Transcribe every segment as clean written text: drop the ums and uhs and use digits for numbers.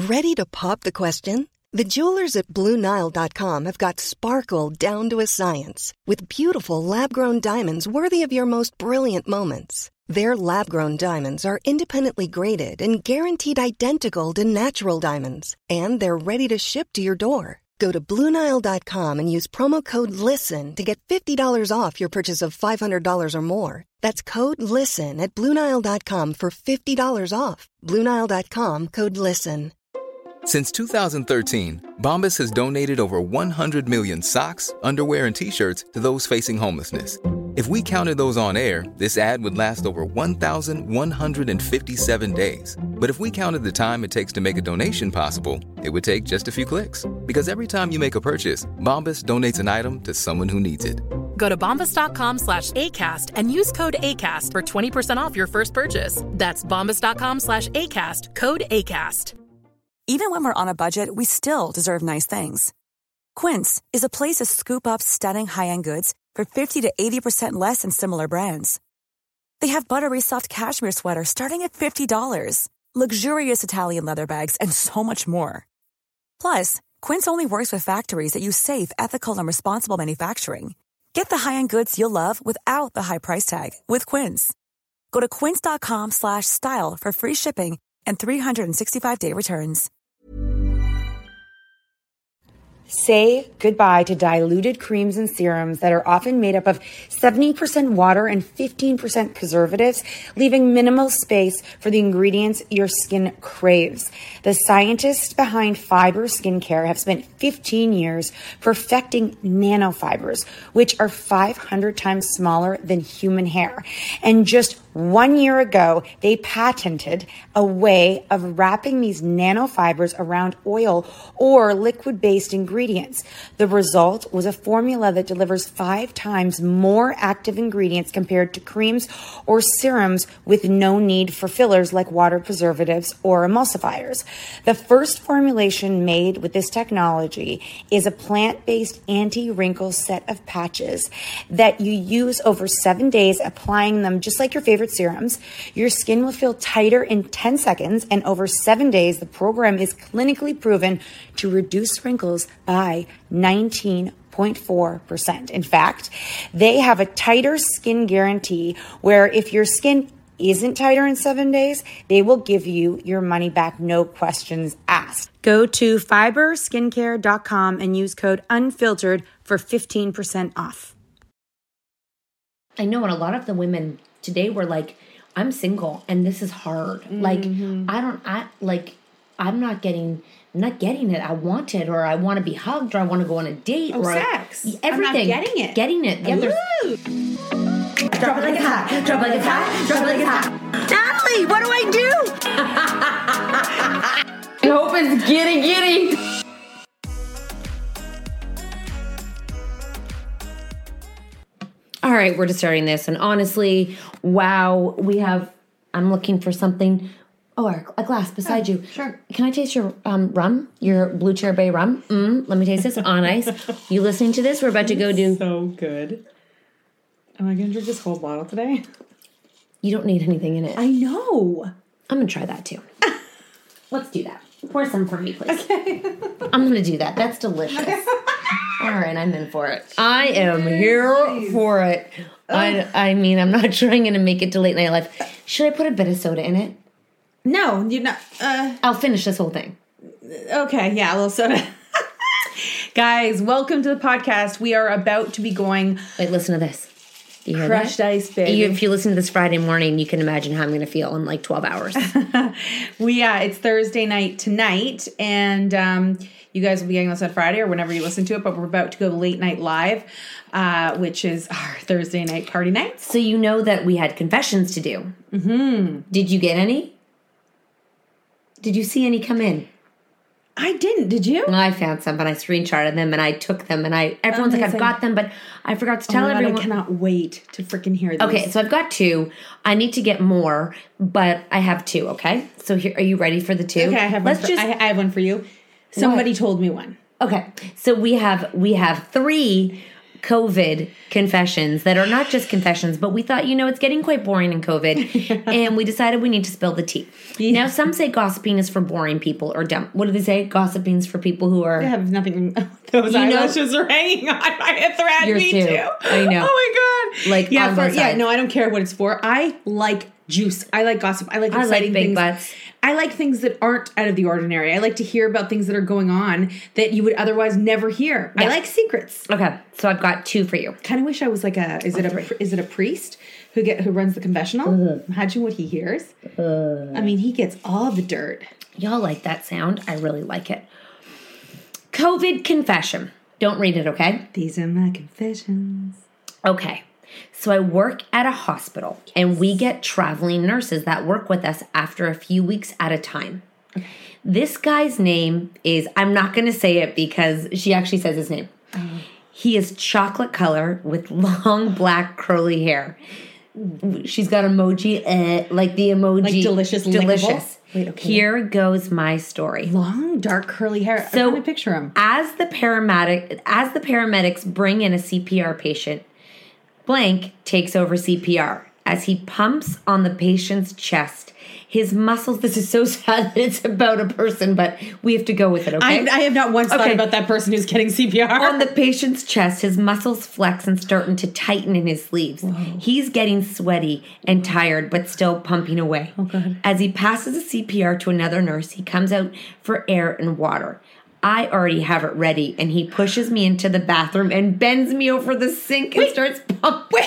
Ready to pop the question? The jewelers at BlueNile.com have got sparkle down to a science with beautiful lab-grown diamonds worthy of your most brilliant moments. Their lab-grown diamonds are independently graded and guaranteed identical to natural diamonds, and they're ready to ship to your door. Go to BlueNile.com and use promo code LISTEN to get $50 off your purchase of $500 or more. That's code LISTEN at BlueNile.com for $50 off. BlueNile.com, code LISTEN. Since 2013, Bombas has donated over 100 million socks, underwear, and T-shirts to those facing homelessness. If we counted those on air, this ad would last over 1,157 days. But if we counted the time it takes to make a donation possible, it would take just a few clicks. Because every time you make a purchase, Bombas donates an item to someone who needs it. Go to bombas.com/ACAST and use code ACAST for 20% off your first purchase. That's bombas.com/ACAST, code ACAST. Even when we're on a budget, we still deserve nice things. Quince is a place to scoop up stunning high-end goods for 50 to 80% less than similar brands. They have buttery soft cashmere sweaters starting at $50, luxurious Italian leather bags, and so much more. Plus, Quince only works with factories that use safe, ethical, and responsible manufacturing. Get the high-end goods you'll love without the high price tag with Quince. Go to quince.com/style for free shipping and 365-day returns. Say goodbye to diluted creams and serums that are often made up of 70% water and 15% preservatives, leaving minimal space for the ingredients your skin craves. The scientists behind Fiber Skincare have spent 15 years perfecting nanofibers, which are 500 times smaller than human hair. And just 1 year ago, they patented a way of wrapping these nanofibers around oil or liquid-based ingredients. The result was a formula that delivers 5 times more active ingredients compared to creams or serums with no need for fillers like water preservatives or emulsifiers. The first formulation made with this technology is a plant-based anti-wrinkle set of patches that you use over 7 days, applying them just like your favorite serums. Your skin will feel tighter in 10 seconds, and over 7 days, the program is clinically proven to reduce wrinkles by 19.4%. In fact, they have a tighter skin guarantee where if your skin isn't tighter in 7 days, they will give you your money back, no questions asked. Go to fiberskincare.com and use code UNFILTERED for 15% off. I know, and a lot of the women today were like, I'm single and this is hard. Mm-hmm. Like, I'm not getting it. I want it, or I want to be hugged, or I want to go on a date, or sex. Everything. I'm not getting it. Getting it. Yeah, Drop it like it's hot. Drop it like it's hot. Drop it like it's hot. Natalie, what do I do? I hope it's giddy. All right, we're just starting this, and honestly, wow, I'm looking for something. Oh, a glass beside you. Sure. Can I taste your rum? Your Blue Chair Bay rum? Let me taste this on ice. You listening to this? We're about to go do... So good. Am I going to drink this whole bottle today? You don't need anything in it. I know. I'm going to try that too. Let's do that. Pour some for me, please. Okay. I'm going to do that. That's delicious. All right, I'm in for it. I am here for it. I mean, I'm not trying to make it to late night life. Should I put a bit of soda in it? No, you're not. I'll finish this whole thing. Okay, yeah, a little soda. Guys, welcome to the podcast. We are about to be going... Wait, listen to this. Do you hear Crushed that? ice, baby. If you listen to this Friday morning, you can imagine how I'm going to feel in like 12 hours. It's Thursday night tonight, and you guys will be getting this on Friday or whenever you listen to it, but we're about to go late night live, which is our Thursday night party nights. So you know that we had confessions to do. Mm-hmm. Did you get any? Did you see any come in? I didn't. Did you? I found some, but I screenshotted them and I took them, and everyone's like, I've got them, but I forgot to tell everyone. I cannot wait to freaking hear these. Okay, so I've got 2. I need to get more, but I have 2. Okay, so here, are you ready for the 2? Okay, I have one. I have one for you. Somebody told me one. Okay, so we have 3 COVID confessions that are not just confessions, but we thought, it's getting quite boring in COVID, and we decided we need to spill the tea. Yeah. Now, some say gossiping is for boring people or dumb. What do they say? Gossiping is for people who are... I have nothing... Those eyelashes are hanging on my thread. Yours Me too. too. I know. Oh, my God. Like, no, I don't care what it's for. I like juice. I like gossip. I like exciting big things. butts. I like things that aren't out of the ordinary. I like to hear about things that are going on that you would otherwise never hear. Yeah. I like secrets. Okay, so I've got 2 for you. Kind of wish I was like is it a priest who runs the confessional? Mm-hmm. Imagine what he hears. I mean, he gets all the dirt. Y'all like that sound? I really like it. COVID confession. Don't read it, okay? These are my confessions. Okay. So I work at a hospital, and we get traveling nurses that work with us after a few weeks at a time. Okay. This guy's name is, I'm not going to say it because she actually says his name. Oh. He is chocolate color with long black curly hair. She's got emoji, like the emoji. Like delicious. Wait, okay. Here goes my story. Long, dark, curly hair. So I'm trying to picture him. As the paramedics bring in a CPR patient, Blank takes over CPR. As he pumps on the patient's chest, his muscles, this is so sad that it's about a person, but we have to go with it, okay? I have not once thought about that person who's getting CPR. On the patient's chest, his muscles flex and starting to tighten in his sleeves. Whoa. He's getting sweaty and tired, but still pumping away. Oh, God. As he passes a CPR to another nurse, he comes out for air and water. I already have it ready, and he pushes me into the bathroom and bends me over the sink and starts pumping.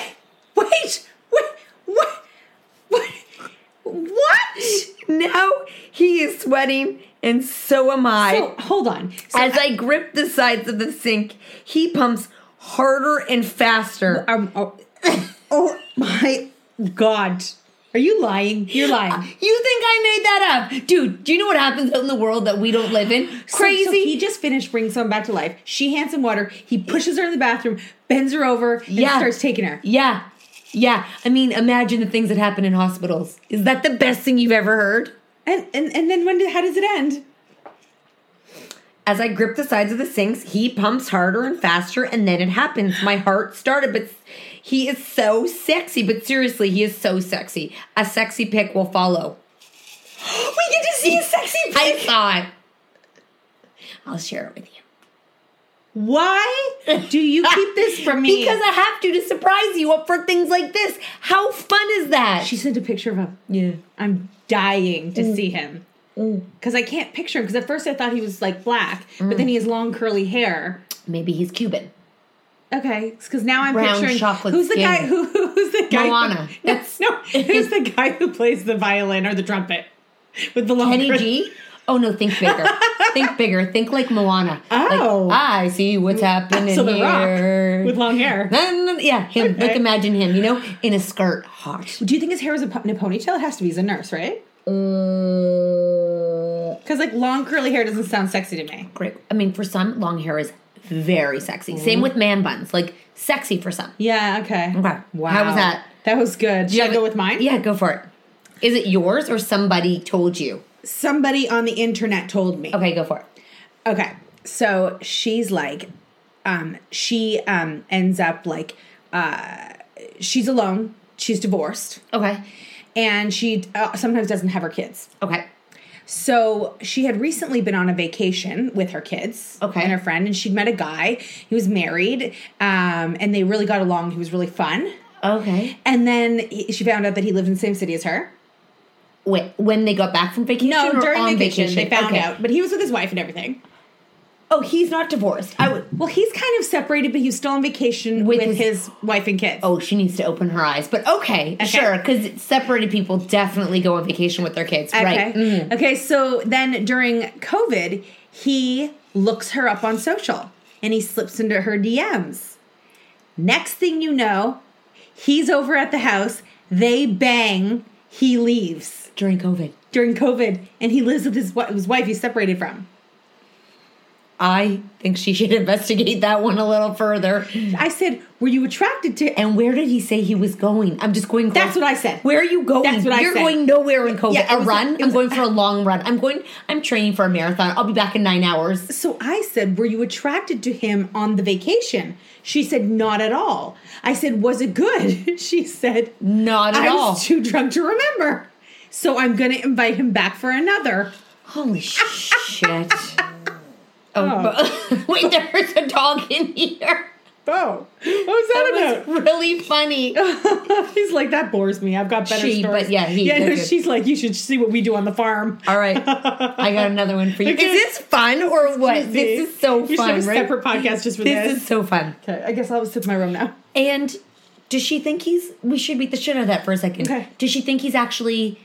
What? Now he is sweating, and so am I. So, hold on. As I grip the sides of the sink, he pumps harder and faster. Oh my God. Are you lying? You're lying. You think I made that up? Dude, do you know what happens out in the world that we don't live in? Crazy. So he just finished bringing someone back to life. She hands him water. He pushes her in the bathroom, bends her over, and starts taking her. Yeah. I mean, imagine the things that happen in hospitals. Is that the best thing you've ever heard? And then how does it end? As I grip the sides of the sinks, he pumps harder and faster, and then it happens. My heart started, but he is so sexy. But seriously, he is so sexy. A sexy pic will follow. We get to see a sexy pic. I saw it. I'll share it with you. Why do you keep this from me? Because I have to surprise you up for things like this. How fun is that? She sent a picture of him. Yeah. I'm dying to see him. Because I can't picture him. Because at first I thought he was like black, but then he has long curly hair. Maybe he's Cuban. Okay, because now I'm brown picturing chocolate who's skin. the guy who's the guy Moana. Who's the guy who plays the violin or the trumpet with the long Kenny G? Oh no, think bigger. Think bigger. Think like Moana. Oh, like, I see what's happening so the here. Rock with long hair. Yeah, him. Okay. Like imagine him, in a skirt, hot. Do you think his hair was in a ponytail? It has to be. He's a nurse, right? Because like long curly hair doesn't sound sexy to me. Great. I mean, for some, long hair is very sexy. Same with man buns, like sexy for some. Yeah. Okay. Wow. How was that? That was good. Should I go with mine? Yeah, go for it. Is it yours or somebody told you? Somebody on the internet told me. Okay, go for it. Okay. So she's like, she ends up like, she's alone. She's divorced. Okay. And she sometimes doesn't have her kids. Okay. So she had recently been on a vacation with her kids and her friend, and she'd met a guy. He was married, and they really got along. He was really fun. Okay. And then she found out that he lived in the same city as her. Wait, when they got back from vacation? No, or during on vacation. They found out. But he was with his wife and everything. Oh, he's not divorced. Well, he's kind of separated, but he was still on vacation with his wife and kids. Oh, she needs to open her eyes. But okay. Sure, because separated people definitely go on vacation with their kids. Okay. Right. Mm-hmm. Okay, so then during COVID, he looks her up on social, and he slips into her DMs. Next thing you know, he's over at the house, they bang, he leaves. During COVID. And he lives with his wife he's separated from. I think she should investigate that one a little further. I said, were you attracted to... And where did he say he was going? I'm just going... That's what I said. Where are you going? That's what I said. You're going nowhere in COVID. Yeah, a run? I'm going for a long run. I'm training for a marathon. I'll be back in 9 hours. So I said, were you attracted to him on the vacation? She said, not at all. I said, was it good? She said, not at all. I was too drunk to remember. So I'm going to invite him back for another. Holy shit. Oh. Wait, there's a dog in here. Oh, what was that about? Was really funny. He's like, that bores me. I've got better stories. But yeah, she's like, you should see what we do on the farm. All right, I got another one for you. Okay. Is this fun or what? This is so fun. You should have a right? separate podcast just for this. This is so fun. Okay, I guess I'll sip my rum now. And does she think we should beat the shit out of that for a second. Okay. Does she think he's actually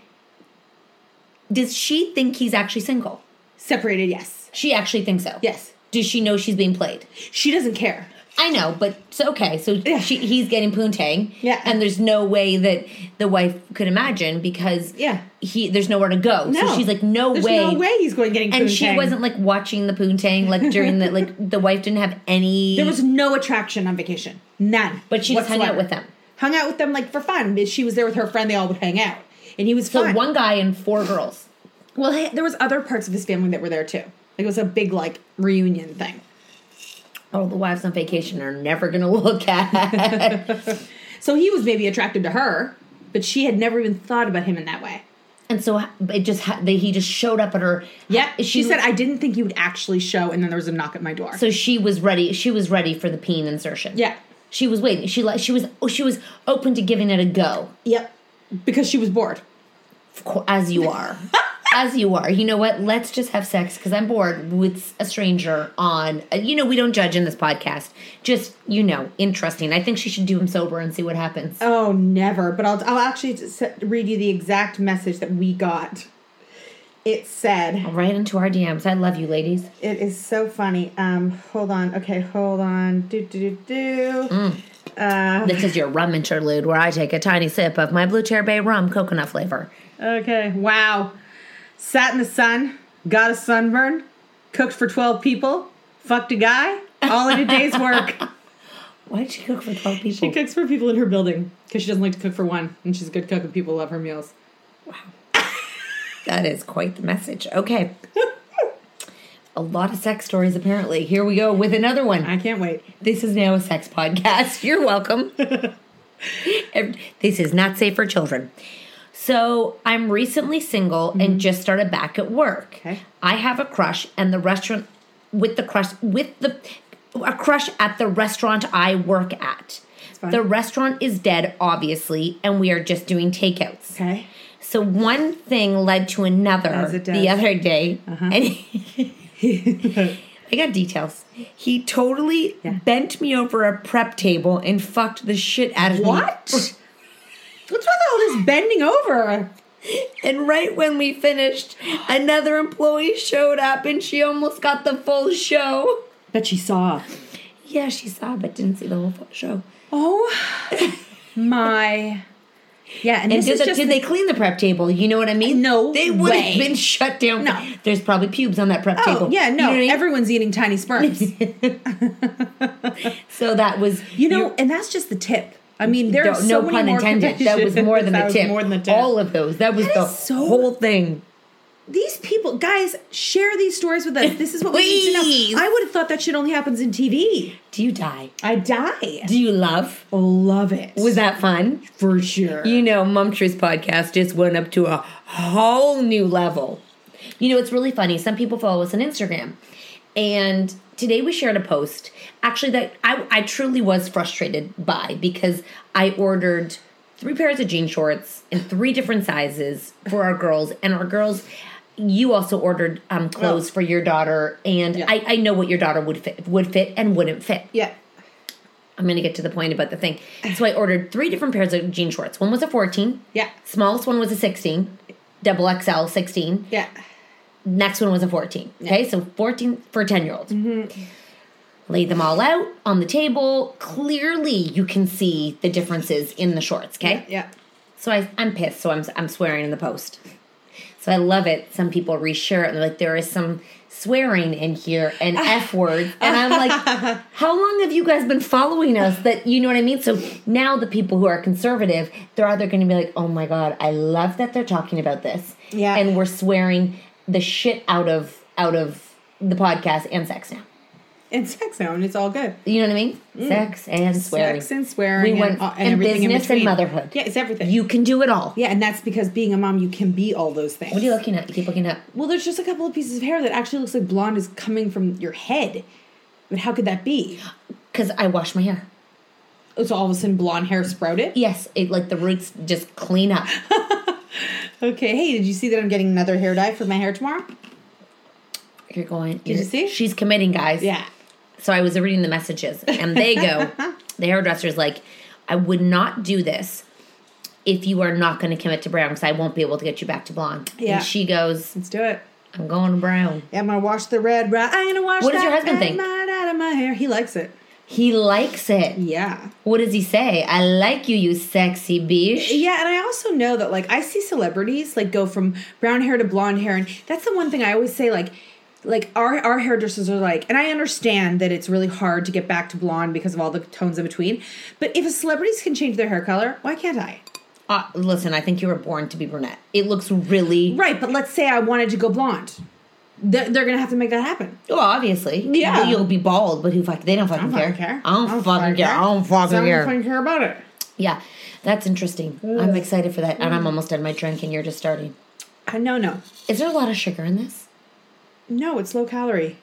single? Separated, yes. She actually thinks so? Yes. Does she know she's being played? She doesn't care. I know, but it's okay. So yeah. He's getting poontang. Yeah. And there's no way that the wife could imagine because there's nowhere to go. No. So she's like, there's no way he's going getting poontang. And she wasn't like watching the poontang like during the the wife didn't have any. There was no attraction on vacation. None. But she just hung out with them. Hung out with them like for fun. She was there with her friend. They all would hang out. And he was fun. So one guy and 4 girls. Well, there was other parts of his family that were there too. Like it was a big reunion thing. Oh, the wives on vacation are never going to look at. So he was maybe attracted to her, but she had never even thought about him in that way. And so he just showed up at her. Yeah, she said, I didn't think he would actually show, and then there was a knock at my door. So she was ready. She was ready for the peen insertion. Yeah. She was waiting. She was open to giving it a go. Yep. Because she was bored. Of course, as you are. As you are. You know what? Let's just have sex because I'm bored with a stranger on... we don't judge in this podcast. Just, interesting. I think she should do him sober and see what happens. Oh, never. But I'll actually read you the exact message that we got. It said... Right into our DMs. I love you, ladies. It is so funny. Hold on. Okay, hold on. This is your rum interlude where I take a tiny sip of my Blue Chair Bay rum coconut flavor. Okay. Wow. Sat in the sun, got a sunburn, cooked for 12 people, fucked a guy, all in a day's work. Why did she cook for 12 people? She cooks for people in her building because she doesn't like to cook for one, and she's a good cook and people love her meals. Wow. That is quite the message. Okay. A lot of sex stories, apparently. Here we go with another one. I can't wait. This is now a sex podcast. You're welcome. This is not safe for children. So I'm recently single and just started back at work. Okay. I have a crush, and the restaurant a crush at the restaurant I work at. The restaurant is dead, obviously, and we are just doing takeouts. Okay. So one thing led to another the other day, and I got details. He totally bent me over a prep table and fucked the shit out of me. What? What's with all this bending over? And right when we finished, another employee showed up and she almost got the full show. Bet she saw. Yeah, she saw, but didn't see the whole show. Oh, my. Yeah, and this did they clean the prep table? You know what I mean? No They would have been shut down. No. There's probably pubes on that prep table. Yeah, no. You know what I mean? Everyone's eating tiny sperms. So that was... and that's just the tip. I mean, there are so no many pun more intended. That was more than the tip. More than the tip. All of those. That was the whole thing. These people, guys, share these stories with us. This is what we need to know. I would have thought that shit only happens in TV. Do you die? I die. Do you love? Love it. Was that fun? For sure. Mom Truth's podcast just went up to a whole new level. It's really funny. Some people follow us on Instagram. And today we shared a post, actually, that I truly was frustrated by because I ordered 3 pairs of jean shorts in 3 different sizes for our girls. And our girls, you also ordered clothes for your daughter. And I know what your daughter would fit and wouldn't fit. Yeah. I'm going to get to the point about the thing. So I ordered 3 different pairs of jean shorts. One was a 14. Yeah. Smallest one was a 16. Double XL 16. Yeah. Next one was a 14. Okay, so 14 for a 10-year-old. Mm-hmm. Laid them all out on the table. Clearly, you can see the differences in the shorts. Okay. Yeah. So I'm pissed. So I'm swearing in the post. So I love it. Some people reshare it and they're like, there is some swearing in here and F words. And I'm like, how long have you guys been following us that, you know what I mean? So now the people who are conservative, they're either going to be like, oh my God, I love that they're talking about this. Yeah. And we're swearing the shit out of the podcast and sex now. And sex now, and it's all good. You know what I mean? Sex and swearing. Sex and swearing. We went, and and everything business in between. and motherhood. Yeah, it's everything. You can do it all. Yeah, and that's because being a mom, you can be all those things. What are you looking at? You keep looking at. Well, there's just a couple of pieces of hair that actually looks like blonde is coming from your head. But how could that be? Because I wash my hair. So all of a sudden blonde hair sprouted? Yes, it like the roots just clean up. Okay, hey, did you see that I'm getting another hair dye for my hair tomorrow? You're going. Did you see? She's committing, guys. Yeah. So I was reading the messages, and they go, the hairdresser's like, I would not do this if you are not going to commit to brown, because I won't be able to get you back to blonde. Yeah. And she goes, Let's do it. I'm going to brown. Yeah, I'm going to wash the red right. I'm going to wash What does that your husband red think? right out of my hair. He likes it. He likes it. Yeah. What does he say? I like you, you sexy bitch. Yeah, and I also know that, like, I see celebrities, like, go from brown hair to blonde hair, and that's the one thing I always say, like our hairdressers are like, and I understand that it's really hard to get back to blonde because of all the tones in between, but if a celebrities can change their hair color, why can't I? Listen, I think you were born to be brunette. It looks really... Right, but let's say I wanted to go blonde. They're going to have to make that happen. Well, obviously. Yeah. You'll be bald, but they don't fucking care. I don't fucking care. I don't fucking care about it. Yeah, that's interesting. I'm excited for that, and I'm almost done my drink, and you're just starting. No. Is there a lot of sugar in this? No, it's low calorie.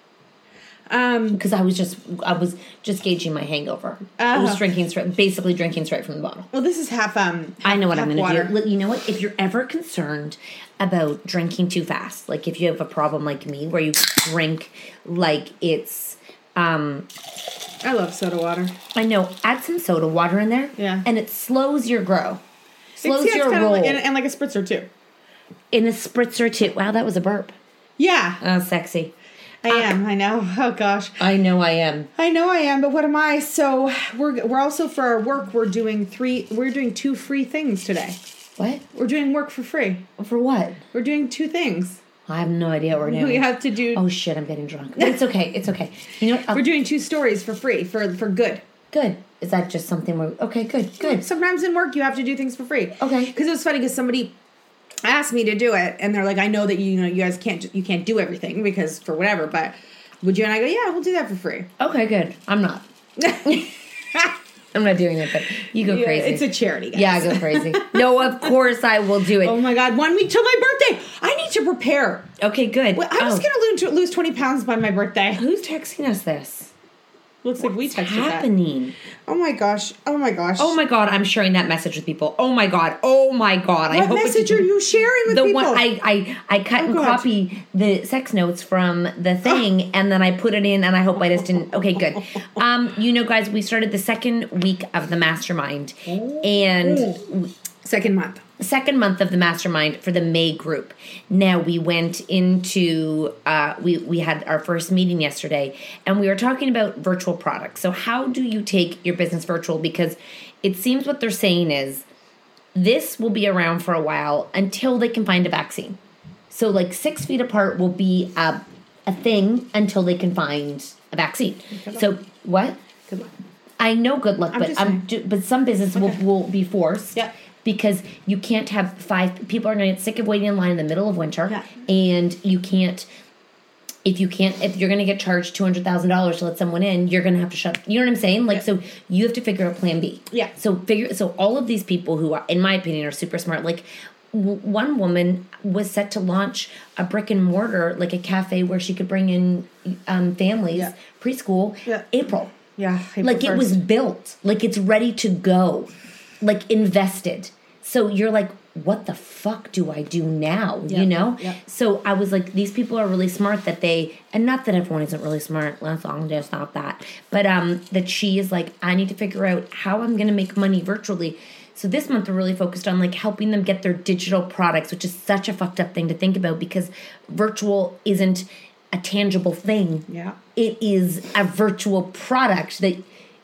Because I was just gauging my hangover. I was basically drinking straight from the bottle. Well, this is half. I know what I'm going to do. You know what? If you're ever concerned about drinking too fast, like if you have a problem like me where you drink like it's. I love soda water. I know. Add some soda water in there. Yeah. And it slows your grow. Slows your roll. And like a spritzer too. In a spritzer too. Wow, that was a burp. Yeah. Oh, sexy. I am. I know. Oh gosh. I know I am. But what am I? So we're also for our work. We're doing 2 free things today. What? We're doing work for free. For what? We're doing 2 things. I have no idea what we're doing. We have to do. Oh shit! I'm getting drunk. But it's okay. It's okay. You know what? We're doing 2 stories for free for good. Good. Is that just something we're okay? Good. Sometimes in work you have to do things for free. Okay. Because it was funny because somebody asked me to do it, and they're like, I know that you guys can't do everything because for whatever, but would you? And I go, yeah, we'll do that for free. Okay, good. I'm not. I'm not doing it, but you go crazy. It's a charity, guys. Yeah, I go crazy. No, of course I will do it. Oh my God, 1 week till my birthday. I need to prepare. Okay, good. Well, I was going to lose 20 pounds by my birthday. Who's texting us this? Looks like we texted What's happening? That. Oh my gosh. Oh my God, I'm sharing that message with people. Oh my God. What message are you sharing with people? One I cut and copy the sex notes from the thing, and then I put it in, and I hope I just didn't. Okay, good. Guys, we started the second week of the mastermind, and second month of the mastermind for the May group. Now we went into we had our first meeting yesterday, and we were talking about virtual products. So how do you take your business virtual? Because it seems what they're saying is this will be around for a while until they can find a vaccine. So like 6 feet apart will be a thing until they can find a vaccine. So what? Good luck. I know good luck, but some business will be forced. Yeah. Because you can't have 5 people are going to get sick of waiting in line in the middle of winter, and you can't. If you're going to get charged $200,000 to let someone in, you're going to have to shut. You know what I'm saying? Like, so you have to figure out Plan B. Yeah. So all of these people who are, in my opinion, are super smart. Like, one woman was set to launch a brick and mortar, like a cafe where she could bring in families, preschool, April. Yeah. April 1st. It was built. Like, it's ready to go. Like, invested. So you're like, what the fuck do I do now? You know? Yep. So I was like, these people are really smart and not that everyone isn't really smart, let's all just not that. But that she is like, I need to figure out how I'm going to make money virtually. So this month we're really focused on like helping them get their digital products, which is such a fucked up thing to think about because virtual isn't a tangible thing. Yeah. It is a virtual product that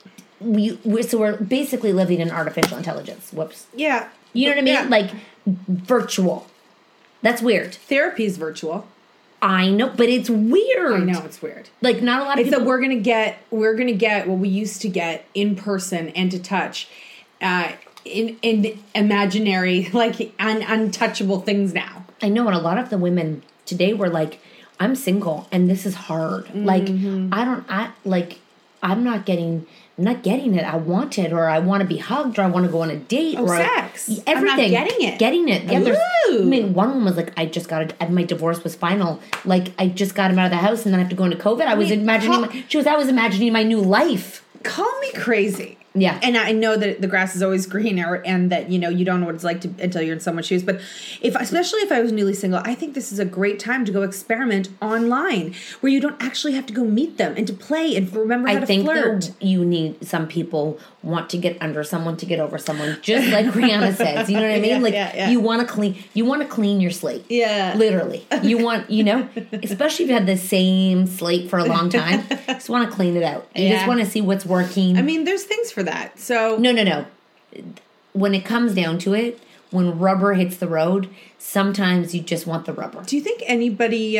we're basically living in artificial intelligence. Whoops. Yeah. You know what I mean? Yeah. Like virtual. That's weird. Therapy's virtual. I know, but it's weird. I know, it's weird. Like, not a lot of It's people... that we're gonna get what we used to get in person and to touch, in imaginary, like untouchable things now. I know, and a lot of the women today were like, I'm single and this is hard. Mm-hmm. Like, I'm not getting it. I want it, or I want to be hugged, or I want to go on a date, or sex. Everything. I'm not getting it. Getting it. Yeah, Ooh. I mean, one woman was like, I just got it. My divorce was final. Like, I just got him out of the house, and then I have to go into COVID. I was imagining my new life. Call me crazy. Yeah. And I know that the grass is always greener, and that, you know, you don't know what it's like until you're in someone's shoes. But especially if I was newly single, I think this is a great time to go experiment online, where you don't actually have to go meet them and to play and remember how to flirt. That you need, some people want to get under someone to get over someone, just like Rihanna says. You know what I mean? You want to clean your slate. Yeah. Literally. You want, especially if you had the same slate for a long time, just want to clean it out. You just want to see what's working. I mean, there's things for that. So No. When it comes down to it, when rubber hits the road, sometimes you just want the rubber. Do you think anybody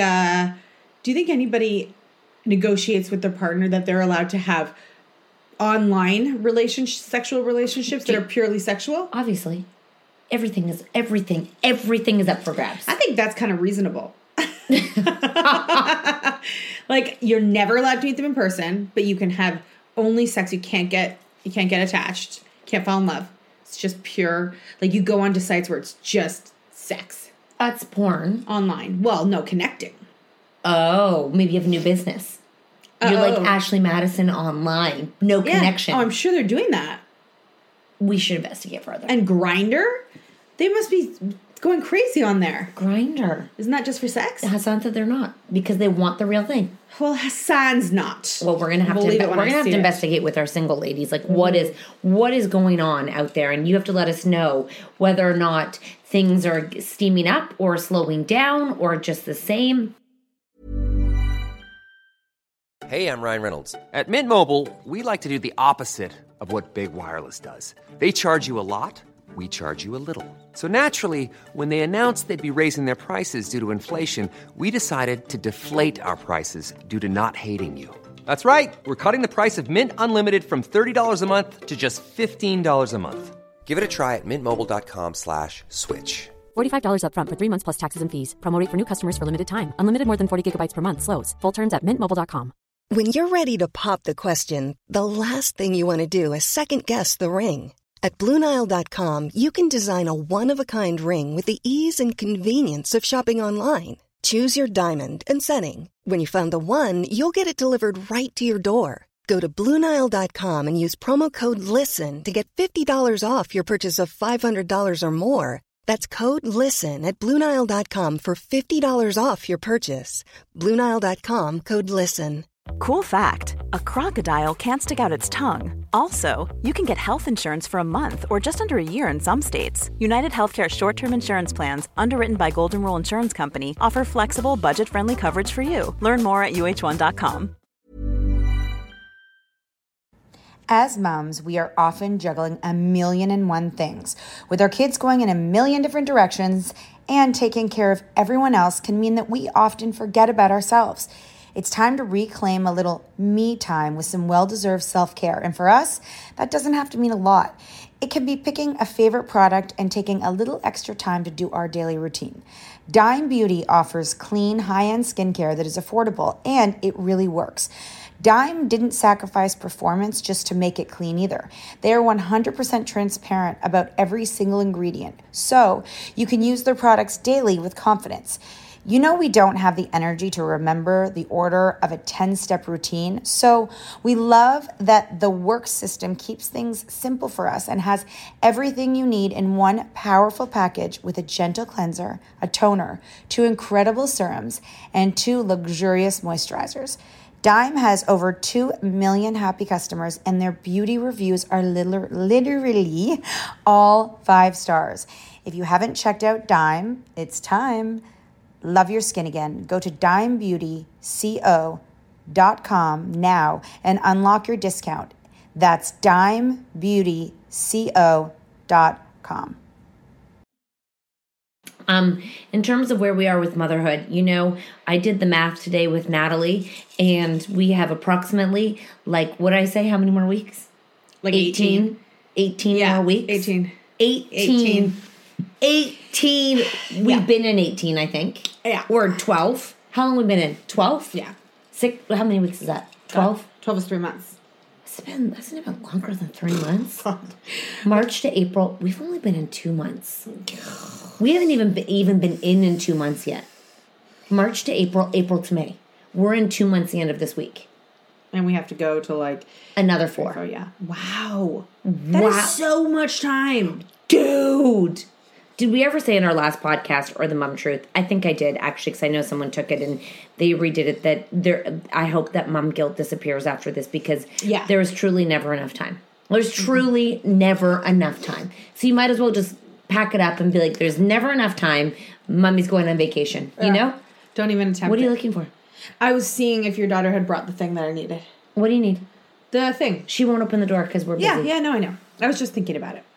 negotiates with their partner that they're allowed to have online sexual relationships that are purely sexual? Obviously. Everything is up for grabs. I think that's kind of reasonable. Like, you're never allowed to meet them in person, but you can have only sex. You can't get attached. Can't fall in love. It's just pure. Like, you go onto sites where it's just sex. That's porn. Online. Well, no, connecting. Oh, maybe you have a new business. You're like Ashley Madison online. No connection. Oh, I'm sure they're doing that. We should investigate further. And Grindr? They must be going crazy on there. Grindr. Isn't that just for sex? Hassan said they're not, because they want the real thing. Well, Hassan's not. Well, we're gonna have to investigate with our single ladies, like what is going on out there, and you have to let us know whether or not things are steaming up or slowing down or just the same. Hey, I'm Ryan Reynolds. At Mint Mobile, we like to do the opposite of what Big Wireless does. They charge you a lot. We charge you a little. So naturally, when they announced they'd be raising their prices due to inflation, we decided to deflate our prices due to not hating you. That's right. We're cutting the price of Mint Unlimited from $30 a month to just $15 a month. Give it a try at mintmobile.com/switch. $45 up front for 3 months plus taxes and fees. Promo rate for new customers for limited time. Unlimited more than 40 gigabytes per month. Slows full terms at mintmobile.com. When you're ready to pop the question, the last thing you want to do is second-guess the ring. At BlueNile.com, you can design a one-of-a-kind ring with the ease and convenience of shopping online. Choose your diamond and setting. When you find the one, you'll get it delivered right to your door. Go to BlueNile.com and use promo code LISTEN to get $50 off your purchase of $500 or more. That's code LISTEN at BlueNile.com for $50 off your purchase. BlueNile.com, code LISTEN. Cool fact, a crocodile can't stick out its tongue. Also, you can get health insurance for a month or just under a year in some states. United Healthcare short-term insurance plans, underwritten by Golden Rule Insurance Company, offer flexible, budget-friendly coverage for you. Learn more at UH1.com. As moms, we are often juggling a million and one things. With our kids going in a million different directions, and taking care of everyone else can mean that we often forget about ourselves. It's time to reclaim a little me time with some well-deserved self-care. And for us, that doesn't have to mean a lot. It can be picking a favorite product and taking a little extra time to do our daily routine. Dime Beauty offers clean, high-end skincare that is affordable, and it really works. Dime didn't sacrifice performance just to make it clean either. They are 100% transparent about every single ingredient, so you can use their products daily with confidence. You know, we don't have the energy to remember the order of a 10-step routine, so we love that the work system keeps things simple for us and has everything you need in one powerful package with a gentle cleanser, a toner, 2 incredible serums, and 2 luxurious moisturizers. Dime has over 2 million happy customers, and their beauty reviews are literally all 5 stars. If you haven't checked out Dime, it's time. Love your skin again. Go to dimebeautyco.com now and unlock your discount. That's dimebeautyco.com. In terms of where we are with motherhood, you know, I did the math today with Natalie, and we have approximately, like, what did I say? How many more weeks? Like 18 more weeks. 18. We've been in 18, I think. Yeah. Or 12. How long have we been in? 12? Yeah. 6. How many weeks is that? 12? 12 is 3 months. Hasn't it been longer than 3 months? March to April. We've only been in 2 months. We haven't even been in 2 months yet. March to April, April to May. We're in 2 months the end of this week. And we have to go to like another 4. Oh yeah. Wow. That is so much time. Dude. Did we ever say in our last podcast or the Mom Truth? I think I did, actually, because I know someone took it and they redid it, that I hope that mom guilt disappears after this, because there is truly never enough time. There's truly never enough time. So you might as well just pack it up and be like, there's never enough time. Mommy's going on vacation, you know? Don't even attempt it. What are you looking for? I was seeing if your daughter had brought the thing that I needed. What do you need? The thing. She won't open the door because we're busy. Yeah, no, I know. I was just thinking about it.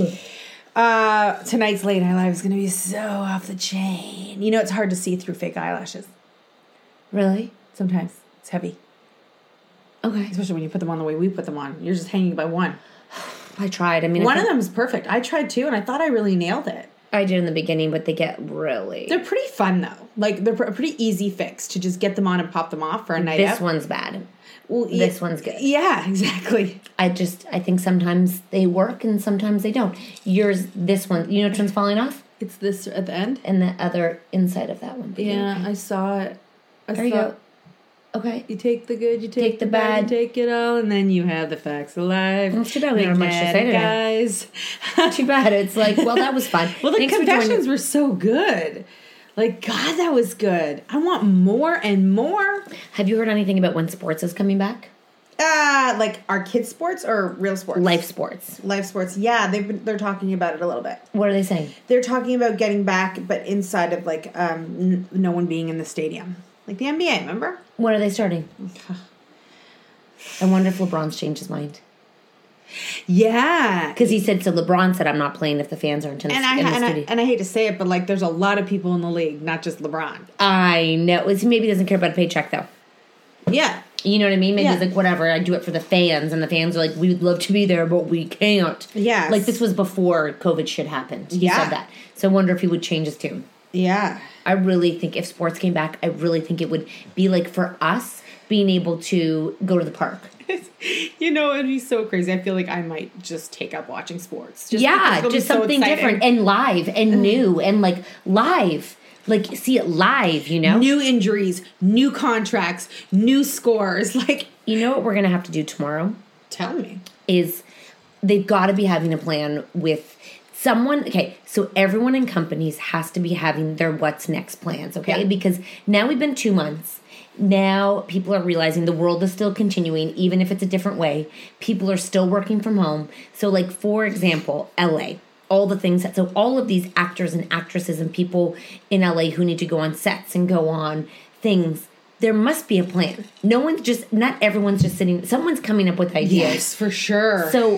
Tonight's Late Night Live is going to be so off the chain. You know, it's hard to see through fake eyelashes. Really? Sometimes. It's heavy. Okay. Especially when you put them on the way we put them on. You're just hanging by one. I tried. I mean, one of them is perfect. I tried too, and I thought I really nailed it. I did in the beginning, but they get really... They're pretty fun, though. Like, they're a pretty easy fix to just get them on and pop them off for a night out. This one's bad. Well, this one's good. Yeah, exactly. I think sometimes they work and sometimes they don't. This one, you know which one's falling off? It's this at the end? And the other inside of that one. Yeah, okay. I saw it. There you go. Okay. You take the good, you take the bad, you take it all, and then you have the facts of life. It's too bad we don't have much to say today. Guys. Too bad. It's like, well, that was fun. Well, the confessions were so good. Like, God, that was good. I want more and more. Have you heard anything about when sports is coming back? Like our kids' sports or real sports? Life sports. Life sports. Yeah, they're talking about it a little bit. What are they saying? They're talking about getting back, but inside of like no one being in the stadium, like the NBA. Remember? When are they starting? I wonder if LeBron's changed his mind. Yeah, because he said so. LeBron said, "I'm not playing if the fans aren't in the studio." And I hate to say it, but like, there's a lot of people in the league, not just LeBron. I know. Maybe he doesn't care about a paycheck, though. Yeah, you know what I mean. Maybe he's like, whatever. I do it for the fans, and the fans are like, "We'd love to be there, but we can't." Yeah, like this was before COVID shit happened. He said that. So I wonder if he would change his tune. Yeah, I really think if sports came back, I really think it would be like for us being able to go to the park. You know, it'd be so crazy. I feel like I might just take up watching sports. Just something different and live and new and like live. Like, see it live, you know? New injuries, new contracts, new scores. Like, you know what we're going to have to do tomorrow? Tell me. Is they've got to be having a plan with someone. Okay, so everyone in companies has to be having their what's next plans, okay? Yeah. Because now we've been 2 months. Now people are realizing the world is still continuing, even if it's a different way. People are still working from home. So, like, for example, LA, all the things so all of these actors and actresses and people in LA who need to go on sets and go on things, there must be a plan. Not everyone's just sitting, someone's coming up with ideas. Yes, for sure. So,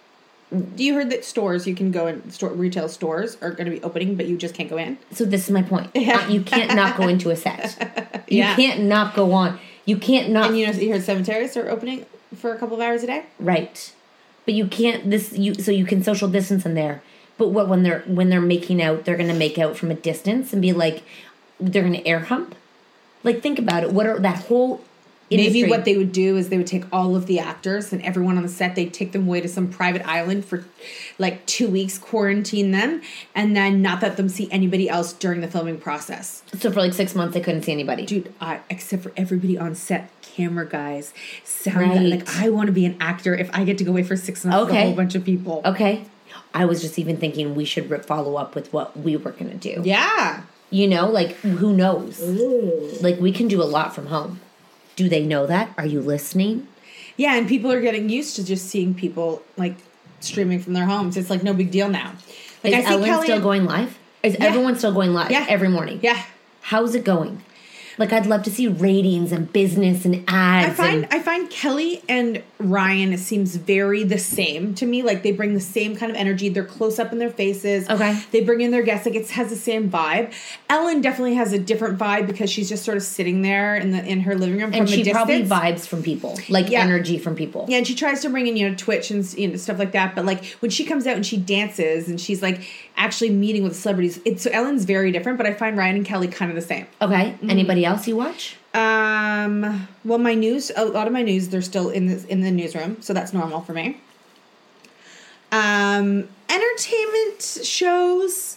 do you heard that stores, you can go in, retail stores are going to be opening, but you just can't go in? So this is my point. Yeah. You can't not go into a set. You can't not go on. You can't not. And you heard cemeteries are opening for a couple of hours a day? Right. But you can't, so you can social distance in there. But when they're making out, they're going to make out from a distance and be like, they're going to air hump? Like, think about it. That whole industry. Maybe what they would do is they would take all of the actors and everyone on the set, they'd take them away to some private island for like 2 weeks, quarantine them, and then not let them see anybody else during the filming process. So for like 6 months, they couldn't see anybody. Dude, except for everybody on set, camera guys, sound guys. Like, I want to be an actor if I get to go away for 6 months with a whole bunch of people. Okay. I was just even thinking we should follow up with what we were going to do. Yeah. You know, like, who knows? Ooh. Like, we can do a lot from home. Do they know that? Are you listening? Yeah, and people are getting used to just seeing people, like, streaming from their homes. It's, like, no big deal now. Like, is Ellen still going live? Is everyone still going live every morning? Yeah. How's it going? Like, I'd love to see ratings and business and ads. I find Kelly and Ryan seems very the same to me. Like, they bring the same kind of energy. They're close up in their faces. Okay. They bring in their guests. Like, it has the same vibe. Ellen definitely has a different vibe because she's just sort of sitting there in her living room from a distance. And she probably vibes from people. Like, energy from people. Yeah, and she tries to bring in, Twitch and stuff like that. But, like, when she comes out and she dances and she's, like, actually meeting with celebrities, so Ellen's very different, but I find Ryan and Kelly kind of the same. Okay. Anybody else you watch? Well, my news, a lot of my news, they're still in the newsroom, so that's normal for me. Entertainment shows,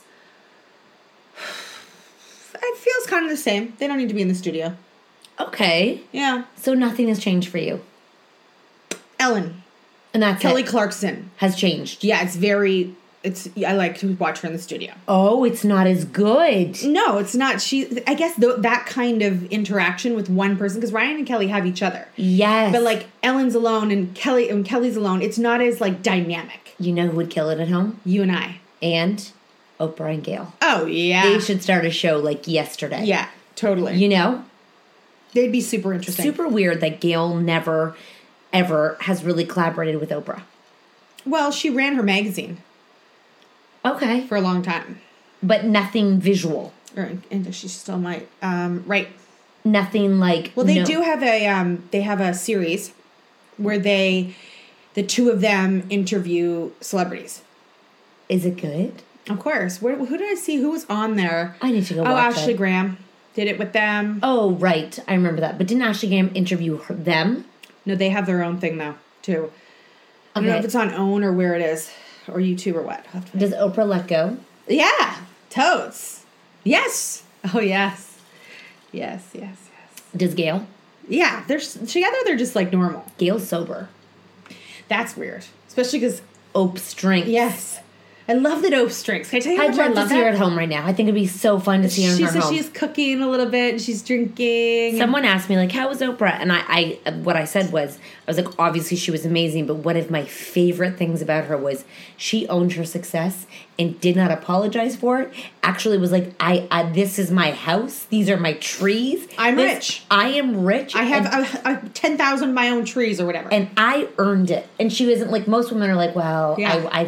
it feels kind of the same. They don't need to be in the studio. Okay. Yeah. So nothing has changed for you? Ellen. And that's Kelly it. Clarkson. Has changed. Yeah, I like to watch her in the studio. Oh, it's not as good. No, it's not. I guess that kind of interaction with one person, because Ryan and Kelly have each other. Yes. But like Ellen's alone and Kelly's alone, it's not as like dynamic. You know who would kill it at home? You and I. And Oprah and Gail. Oh, yeah. They should start a show like yesterday. Yeah, totally. You know? They'd be super interesting. Super weird that Gail never, ever has really collaborated with Oprah. Well, she ran her magazine. Okay. For a long time. But nothing visual. And she still might. Right. Nothing like... Well, they do have a series where the two of them interview celebrities. Is it good? Of course. Who did I see? Who was on there? I need to go watch it. Ashley Graham did it with them. Oh, right. I remember that. But didn't Ashley Graham interview them? No, they have their own thing, though, too. I don't know if it's on OWN or where it is. Or YouTube or what? Does Oprah let go? Yeah. Totes. Yes. Oh, yes. Yes. Does Gail? Yeah. They're together. They're just like normal. Gail's sober. That's weird. Especially because Oprah drinks. Yes. I love that Oprah drinks. Can I tell you how much I love to see her at home right now. I think it'd be so fun to see her in her home. She says she's cooking a little bit and she's drinking. Someone asked me, like, how was Oprah? And I what I said was, I was like, obviously she was amazing, but one of my favorite things about her was she owned her success and did not apologize for it. Actually was like, I this is my house. These are my trees. I'm rich. I am rich. I have 10,000 of my own trees or whatever. And I earned it. And she wasn't like, most women are like, well, yeah.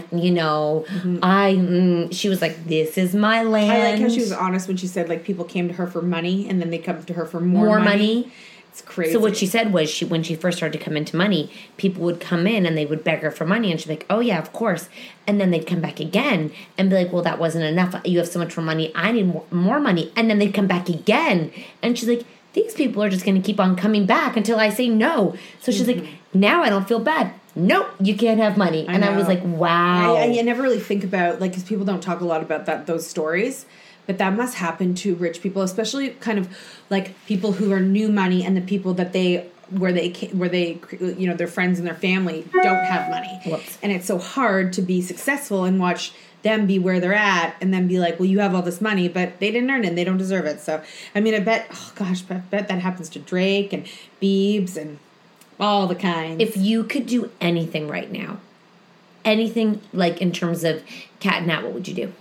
She was like, this is my land. I like how she was honest when she said, like, people came to her for money and then they come to her for more money. It's crazy. So what she said was, when she first started to come into money, people would come in and they would beg her for money, and she'd be like, oh yeah, of course. And then they'd come back again and be like, well, that wasn't enough. You have so much more money. I need more money. And then they'd come back again. And she's like, these people are just going to keep on coming back until I say no. So she's like, now I don't feel bad. Nope, you can't have money. And I was like, wow. I never really think about, like, because people don't talk a lot about those stories. But that must happen to rich people, especially kind of like people who are new money and the people that where they their friends and their family don't have money. Whoops. And it's so hard to be successful and watch them be where they're at and then be like, well, you have all this money, but they didn't earn it and they don't deserve it. So, I mean, I bet that happens to Drake and Biebs and all the kinds. If you could do anything right now, anything like in terms of Cat and Nat, what would you do?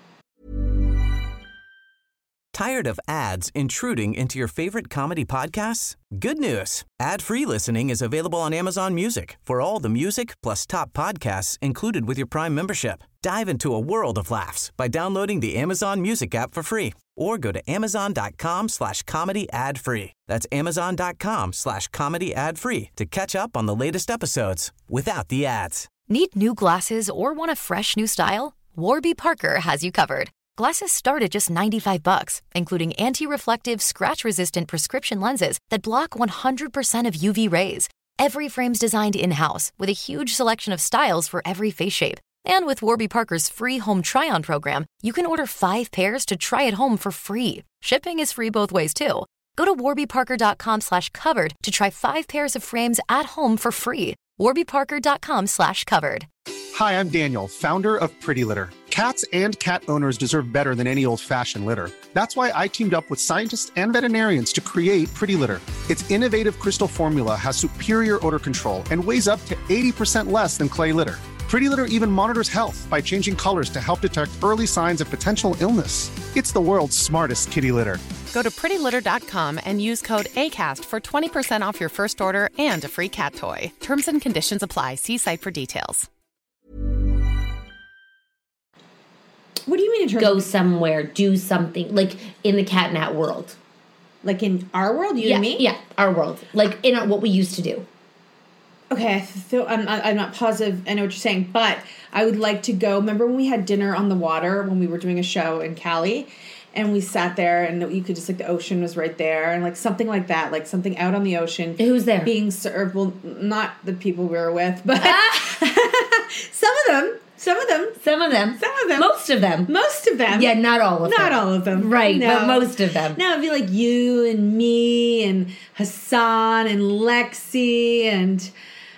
Tired of ads intruding into your favorite comedy podcasts? Good news. Ad-free listening is available on Amazon Music for all the music plus top podcasts included with your Prime membership. Dive into a world of laughs by downloading the Amazon Music app for free or go to amazon.com/comedy ad-free. That's amazon.com/comedy ad-free to catch up on the latest episodes without the ads. Need new glasses or want a fresh new style? Warby Parker has you covered. Glasses start at just $95, including anti-reflective, scratch-resistant prescription lenses that block 100% of UV rays. Every frame's designed in-house with a huge selection of styles for every face shape. And with Warby Parker's free home try-on program, you can order 5 pairs to try at home for free. Shipping is free both ways, too. Go to warbyparker.com/covered to try 5 pairs of frames at home for free. warbyparker.com/covered. Hi, I'm Daniel, founder of Pretty Litter. Cats and cat owners deserve better than any old-fashioned litter. That's why I teamed up with scientists and veterinarians to create Pretty Litter. Its innovative crystal formula has superior odor control and weighs up to 80% less than clay litter. Pretty Litter even monitors health by changing colors to help detect early signs of potential illness. It's the world's smartest kitty litter. Go to prettylitter.com and use code ACAST for 20% off your first order and a free cat toy. Terms and conditions apply. See site for details. What do you mean in terms Go of... somewhere, do something, like in the catnap world. Like in our world, you and me? Yeah, our world. Like in what we used to do. Okay, I'm not positive I know what you're saying, but I would like to go. Remember when we had dinner on the water when we were doing a show in Cali? And we sat there and you could just, like, the ocean was right there. And, like, something like that. Like, something out on the ocean. Who's there? Being served. Well, not the people we were with, but some of them. Most of them. Yeah, not all of them. Not all of them. Right, no. but most of them. No, it'd be like you and me and Hassan and Lexi and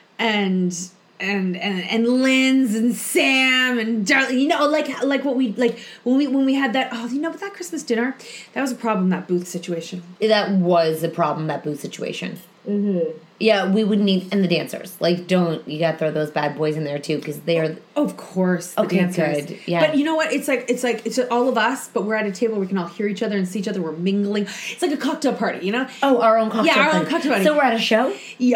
Linz and Sam and Darlene, you know, like what we like when we had that. Oh, you know, with that Christmas dinner, that was a problem. That booth situation. That was a problem. That booth situation. Mm-hmm. Yeah, we would need, and the dancers. Like, you gotta throw those bad boys in there too, because they are. Of course, the okay, dancers. Good. Yeah, but you know what? It's all of us, but we're at a table where we can all hear each other and see each other. We're mingling. It's like a cocktail party, you know? Oh, our own cocktail party. Yeah, our own cocktail party. So we're at a show?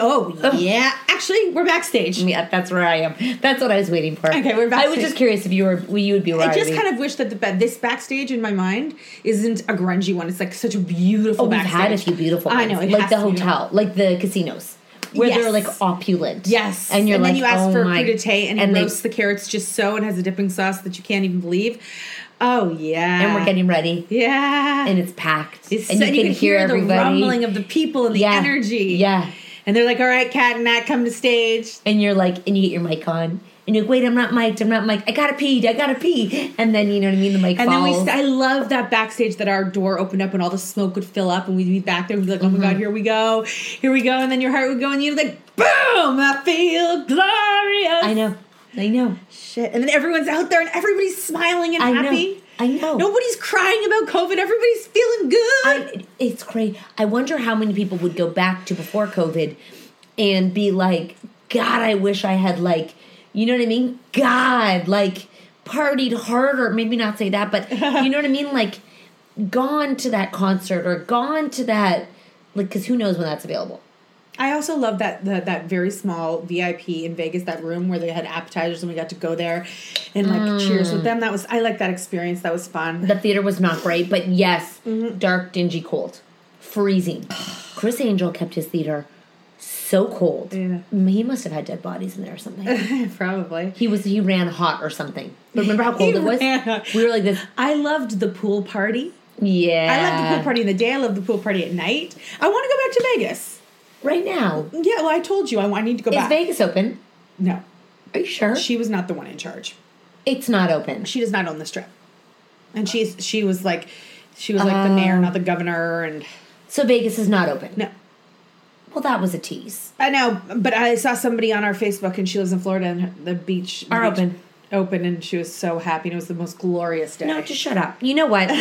Yeah. Actually, we're backstage. Yeah, that's where I am. That's what I was waiting for. Okay, we're backstage. I was just curious if you would be where I just kind of wish that this backstage in my mind isn't a grungy one. It's like such a beautiful backstage. We've had a few beautiful ones. I know. Like the hotel, like the casinos. Where they're like opulent. Yes. And you're then like, you ask for my... crudité and he roasts the carrots just so and has a dipping sauce that you can't even believe. Oh, yeah. And we're getting ready. Yeah. And it's packed. And you can hear everybody. The rumbling of the people and the energy. Yeah. And they're like, all right, Kat and Nat, come to stage. And you're like, and you get your mic on. And you're like, wait, I'm not mic'd. I gotta pee. And then, you know what I mean, the mic falls. And then I love that backstage that our door opened up and all the smoke would fill up and we'd be back there and we'd be like, oh my God, here we go. And then your heart would go and you'd be like, boom, I feel glorious. I know. Shit. And then everyone's out there and everybody's smiling and happy. I know. Nobody's crying about COVID. Everybody's feeling good. It's great. I wonder how many people would go back to before COVID and be like, God, I wish I had like, you know what I mean? God, like, partied harder. Maybe not say that, but you know what I mean? Like, gone to that concert or gone to that, like, because who knows when that's available. I also love that very small VIP in Vegas, that room where they had appetizers and we got to go there and, like, cheers with them. I like that experience. That was fun. The theater was not great, but yes, dark, dingy, cold. Freezing. Chris Angel kept his theater so cold. Yeah. He must have had dead bodies in there or something. Probably. He ran hot or something. But remember how cold it was? We were like this. I loved the pool party. Yeah. I loved the pool party in the day. I loved the pool party at night. I want to go back to Vegas. Right now? Yeah, well, I told you I need to go back. Is Vegas open? No. Are you sure? She was not the one in charge. It's not open. She does not own the strip. And she was like the mayor, not the governor. And so Vegas is not open? No. Well, that was a tease. I know, but I saw somebody on our Facebook, and she lives in Florida, and the beach open, and she was so happy, and it was the most glorious day. No, just shut up. You know what?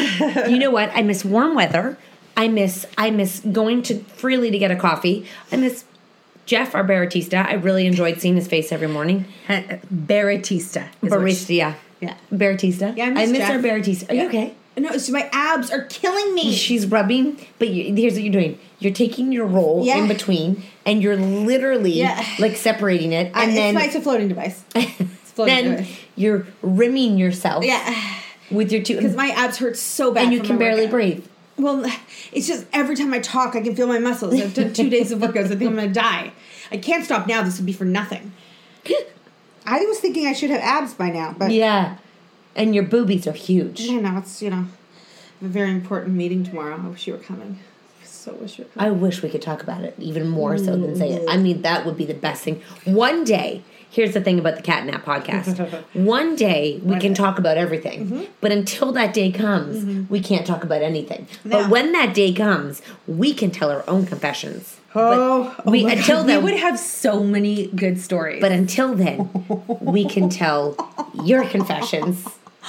I miss warm weather. I miss going to Freely to get a coffee. I miss Jeff, our Baratista. I really enjoyed seeing his face every morning. Baratista. Barista, yeah. Baratista. Yeah, I miss our Baratista. Are you okay? No, so my abs are killing me. She's rubbing, but here's what you're doing. You're taking your roll in between, and you're literally like separating it, and then it's a floating device. It's then you're rimming yourself, with your two, because my abs hurt so bad, and you can barely breathe. Well, it's just every time I talk, I can feel my muscles. I've done 2 days of workouts. I think I'm going to die. I can't stop now. This would be for nothing. I was thinking I should have abs by now, but yeah. And your boobies are huge. I know, it's, a very important meeting tomorrow. I wish you were coming. I so wish you were coming. I wish we could talk about it even more so than say it. I mean, that would be the best thing. One day, here's the thing about the Catnap podcast. One day, we can talk about everything. Mm-hmm. But until that day comes, we can't talk about anything. No. But when that day comes, we can tell our own confessions. Until then, we would have so many good stories. But until then, we can tell your confessions.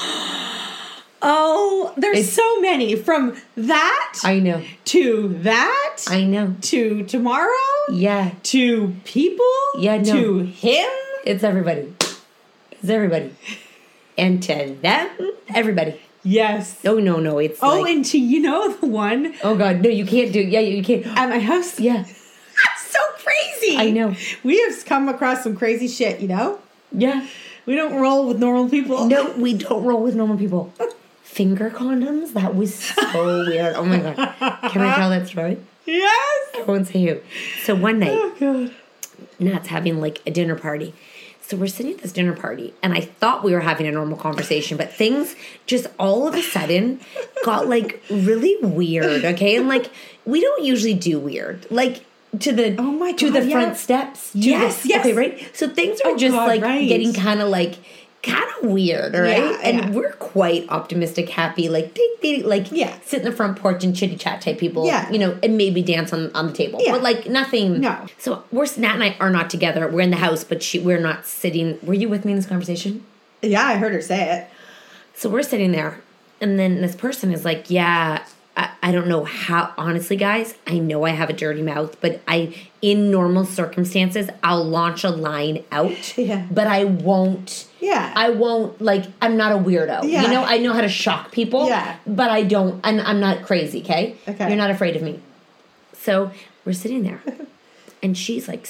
Oh, there's so many. From that, I know, to that, I know, to tomorrow, yeah, to people, yeah, no. to him. It's everybody. It's everybody. And to them, everybody. Yes. Oh, no. It's and you know the one? Oh, God. No, you can't do it. Yeah, you can't. At my house? Yeah. So crazy. I know. We have come across some crazy shit, you know? Yeah. We don't roll with normal people. No, we don't roll with normal people. Finger condoms? That was so weird. Oh, my God. Can I tell that story? Yes. I won't say who. So one night, Nat's having like a dinner party. So we're sitting at this dinner party, and I thought we were having a normal conversation, but things just all of a sudden got like really weird, okay? And like, we don't usually do weird. Like, to the front steps. Yes. Okay, right? So things are getting kind of weird, right? Yeah, and we're quite optimistic, happy, sit in the front porch and chitty chat type people, and maybe dance on the table, but like nothing. No. So Nat and I are not together. We're in the house, but we're not sitting. Were you with me in this conversation? Yeah, I heard her say it. So we're sitting there, and then this person is like, "Yeah, I don't know how. Honestly, guys, I know I have a dirty mouth, but in normal circumstances, I'll launch a line out, but I won't." Yeah. I won't, I'm not a weirdo. Yeah. You know, I know how to shock people. Yeah. But I don't, I'm not crazy, okay? Okay. You're not afraid of me. So we're sitting there. And she's like,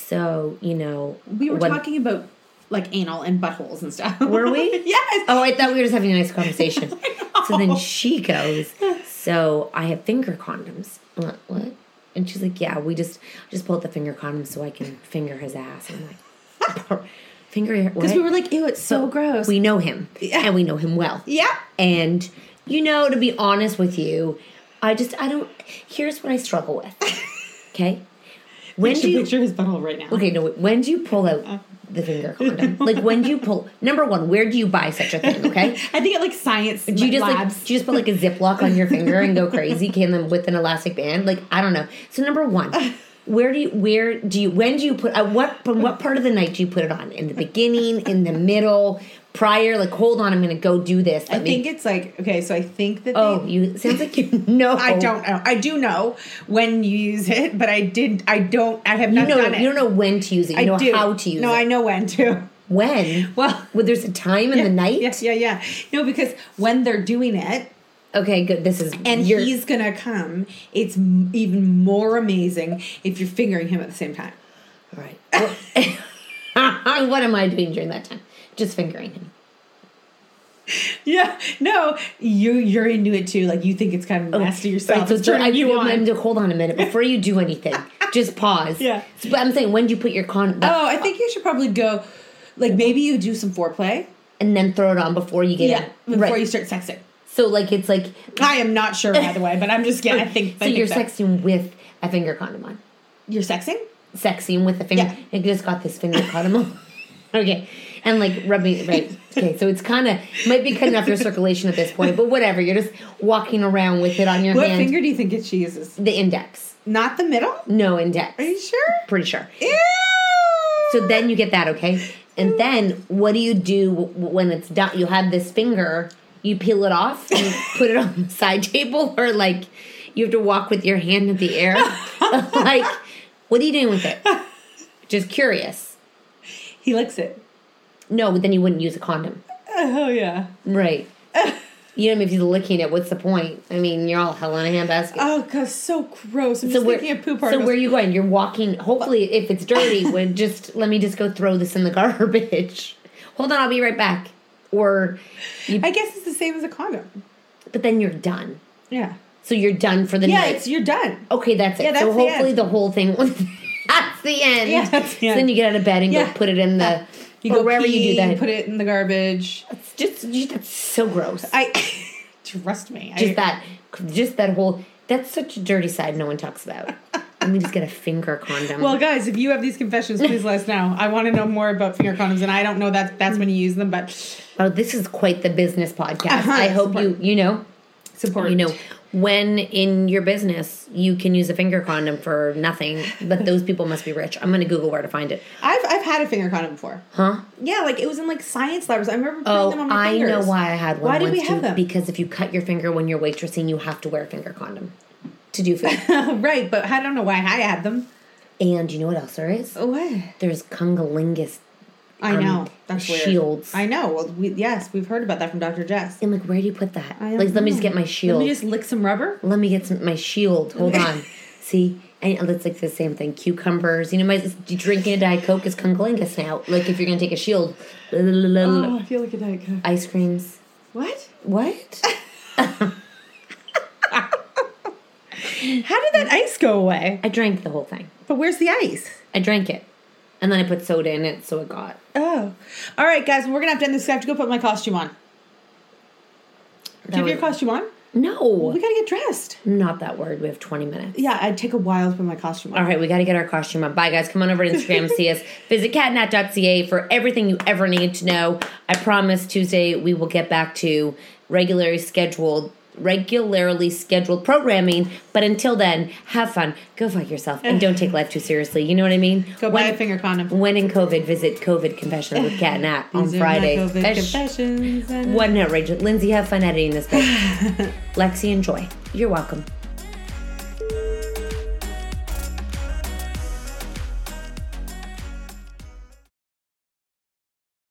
we were talking about, anal and buttholes and stuff. Were we? Yes. Oh, I thought we were just having a nice conversation. So then she goes, so I have finger condoms. I'm like, what? And she's like, yeah, we just pulled the finger condoms so I can finger his ass. I'm like, because we were like, ew, it's so gross. We know him. Yeah. And we know him well. Yeah. And, to be honest with you, I don't, here's what I struggle with. Okay? When do you picture his butthole right now? Okay, no, when do you pull out the finger condom? When do you pull, number one, where do you buy such a thing, okay? I think at science do you just labs. Do you just put a Ziploc on your finger and go crazy? Can them with an elastic band? I don't know. So number one, when do you put, from what part of the night do you put it on? In the beginning, in the middle, prior? Hold on, I'm going to go do this. I think it's okay, so I think that sounds like you know. I don't know. I do know when you use it, but I have not done it. You don't know when to use it. You know how to use it. No, I know when to. When? Well, there's a time in the night? Yeah. No, because when they're doing it, okay, good. He's going to come. It's even more amazing if you're fingering him at the same time. All right. What am I doing during that time? Just fingering him. Yeah. No, you're into it too. You think it's kind of nasty yourself. Right, so hold on a minute. Before you do anything, just pause. Yeah. But I'm saying, when do you put your I think you should probably go, maybe you do some foreplay. And then throw it on before you get in. Before you start sexting. So, it's I am not sure, by the way, but I'm just, I think. So you're sexting with a finger condom on. You're sexing? Sexing with a finger. Yeah. You just got this finger condom on. Okay. And, rubbing, right. Okay, so it's might be cutting off your circulation at this point, but whatever. You're just walking around with it on your hand. What finger do you think she uses? The index. Not the middle? No, index. Are you sure? Pretty sure. Ew! So then you get that, okay? And then what do you do when it's done? You have this finger, you peel it off and put it on the side table, or you have to walk with your hand in the air? What are you doing with it? Just curious. He licks it. No, but then you wouldn't use a condom. Oh, yeah. Right. If he's licking it, what's the point? I mean, you're all hell in a handbasket. Oh, God, so gross. I'm just thinking of poop particles. So where are you going? You're walking. Hopefully, if it's dirty, let me just go throw this in the garbage. Hold on, I'll be right back. Or I guess it's the same as a condom. But then you're done. Yeah. So you're done for the night. You're done. Okay, that's it. Yeah, that's so hopefully the whole thing that's the end. Yeah, that's the end. So then you get out of bed and go put it in the you go wherever you do that. Put it in the garbage. That's so gross. Trust me. That's such a dirty side no one talks about. Let me just get a finger condom. Well, guys, if you have these confessions, please let us know. I want to know more about finger condoms, and I don't know that's when you use them, but this is quite the business podcast. I hope you support. When in your business you can use a finger condom for nothing, but those people must be rich. I'm going to Google where to find it. I've had a finger condom before. Huh? Yeah, it was in science labs. I remember putting them on my fingers. I know why I had one. Why did we have them? Because if you cut your finger when you're waitressing, you have to wear a finger condom to do food. Right, but I don't know why I had them. And you know what else there is? What? There's cunnilingus I know. That's weird. Shields. I know. Well, we've heard about that from Dr. Jess. I'm like, where do you put that? Let me just get my shield. Let me just lick some rubber. Let me get my shield. Hold on. See? And it's like the same thing. Cucumbers. Drinking a Diet Coke is cunnilingus now. Like if you're going to take a shield. Oh, I feel like a Diet Coke. Ice creams. What? How did that ice go away? I drank the whole thing. But where's the ice? I drank it. And then I put soda in it, so it got. Oh. All right, guys. We're going to have to end this. I have to go put my costume on. Do you have your costume on? No. We got to get dressed. I'm not that worried. We have 20 minutes. Yeah, I'd take a while to put my costume on. All right, we got to get our costume on. Bye, guys. Come on over to Instagram, see us. Visit catnat.ca for everything you ever need to know. I promise Tuesday we will get back to regularly scheduled programming. But until then, have fun. Go fuck yourself. And don't take life too seriously. You know what I mean? Go buy a finger condom. When in COVID, visit COVID Confessions with Cat Nat on Friday. COVID Confessions. One outrageous. Lindsay, have fun editing this bit. Lexi, enjoy. You're welcome.